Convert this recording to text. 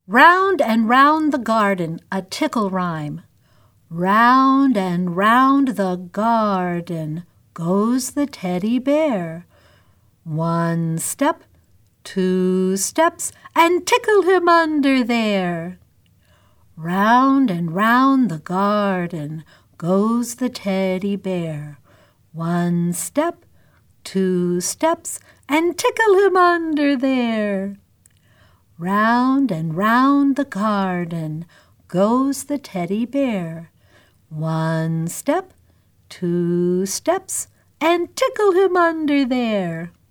Round and round the garden, a tickle rhyme. Round and round the garden goes the teddy bear. 1 step, 2 steps, and tickle him under there. Round and round the garden goes the teddy bear. 1 step, 2 steps, and tickle him under there. Round and round the garden goes the teddy bear. 1 step, 2 steps, and tickle him under there.